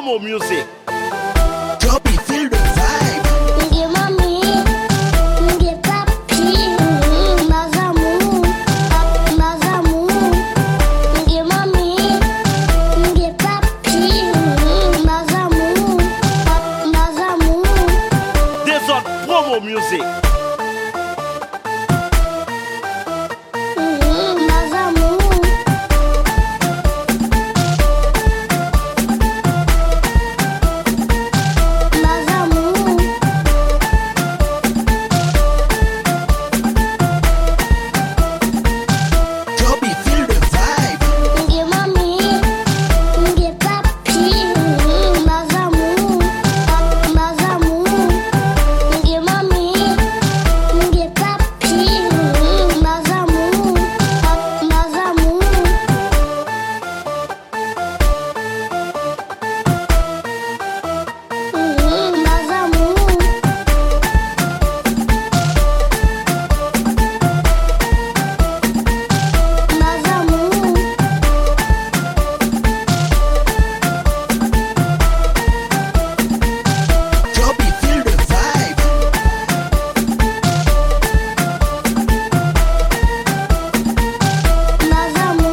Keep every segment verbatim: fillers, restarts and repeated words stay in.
Promo music. Joby, feel the vibe. Nge mami, nge papi, mazamu, mazamu. Nge mami, nge papi, mazamu, mazamu. Desert Promo music. Mazamu. Joby, feel the vibe. Nge mami, nge papi, mazamu, mazamu. Nge mami, nge papi, mazamu, mazamu. Mazamu. Mazamu. Joby, feel the vibe. Mazamu.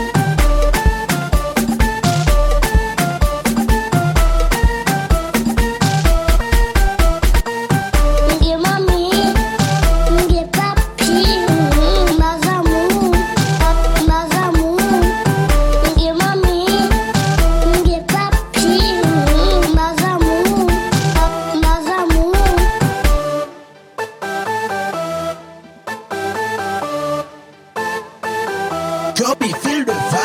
Nge mami, nge papi, mazamu, mazamu. Nge mami, nge papi, mazamu, mazamu. Joby, feel the vibe.